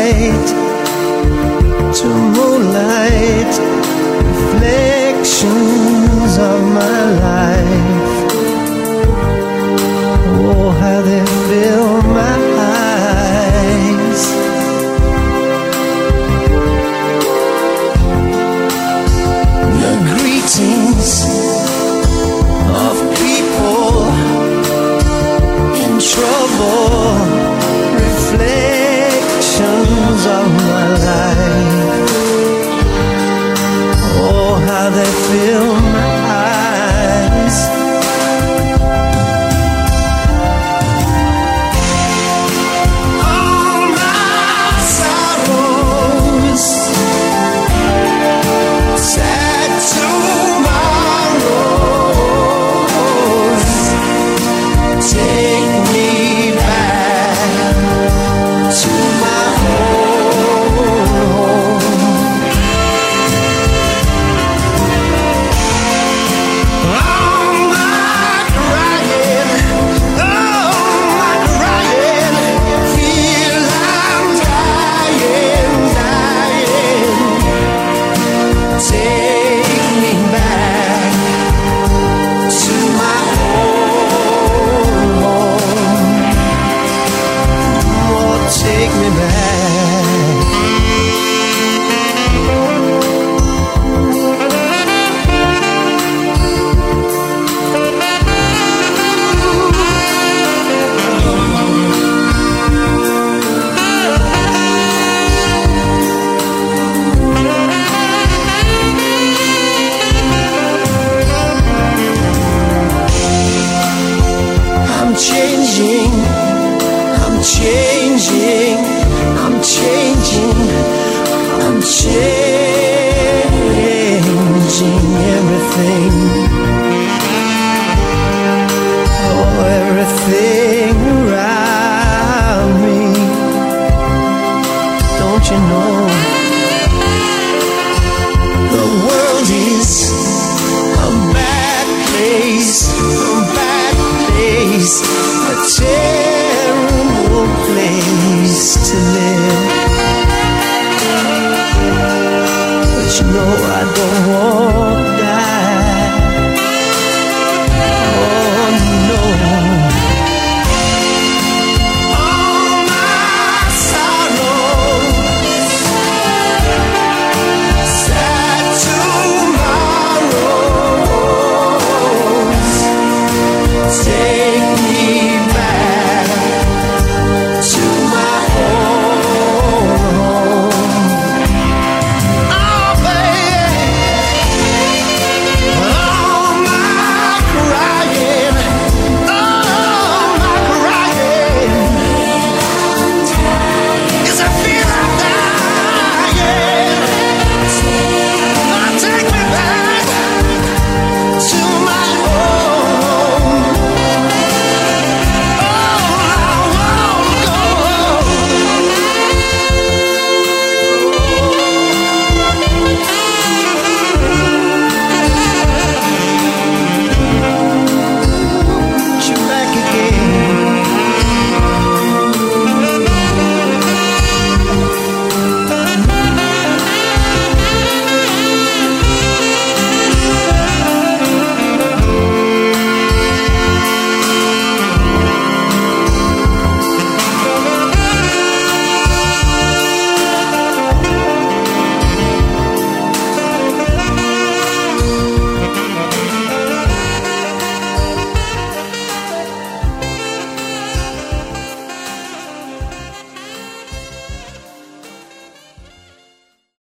light to moonlight, reflections of my life. Oh, how they fill my eyes. The greetings of people in trouble, reflections of my life. Oh, how they fill my eyes. All my sorrows, sad tomorrows, take me back to my home. Oh my crying, feel I'm dying. Take me back to my home. Oh, take me back. I'm changing, I'm changing, I'm changing, I'm changing everything. Oh, everything around me. Don't you know the world is a bad place, a terrible place to live.